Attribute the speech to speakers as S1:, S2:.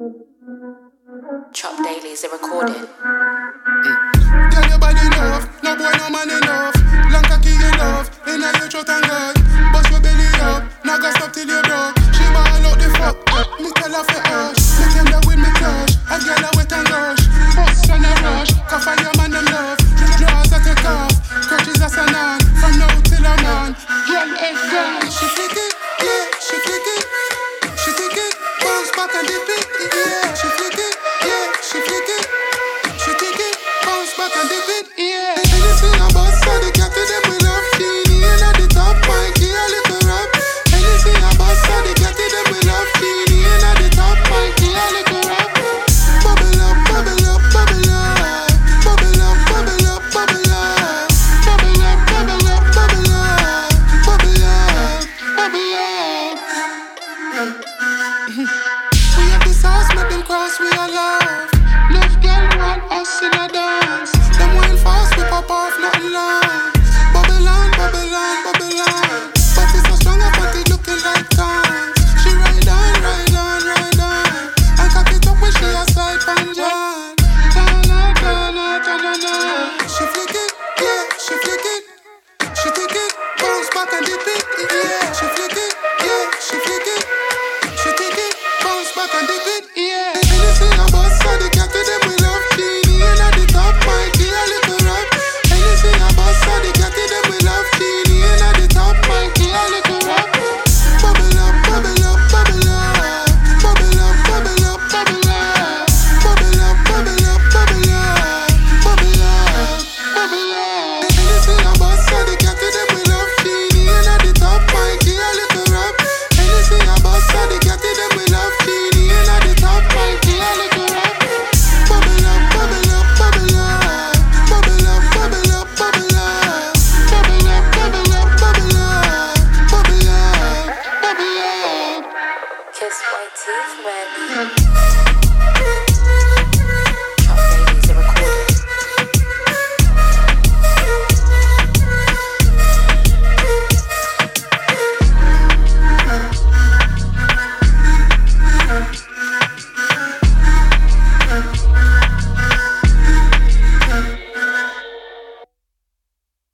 S1: Chop Daily is a recording.
S2: Girl, your body love, no boy, no man enough. Long cocky you love, inna your throat and gut. Bust your belly up, now go stop till you broke. She ball out the fuck, me tell her for hush. Me tender with me touch, a girl a wet and gush. Bust on a rush, cough on your man them love. Draws a take off, crutches a sanan. From now till a man, girl ain't gone. She flick it, yeah, she flick it. She flick it, bounce back and dip it, yeah. She flick it, yeah, she flick it. She take it, bounce back and dip it, yeah. Anything about Sadie, get to them we love. Teeny in at the top, Mikey a little rap. Anything about Sadie, get to them we love. Teeny in at the top, Mikey a little rap. Bubble up, bubble up, bubble up. Bubble up, bubble up, bubble up. Bubble up, bubble up, bubble up. Bubble up, bubble up. We have the sauce, make them cross, we alive.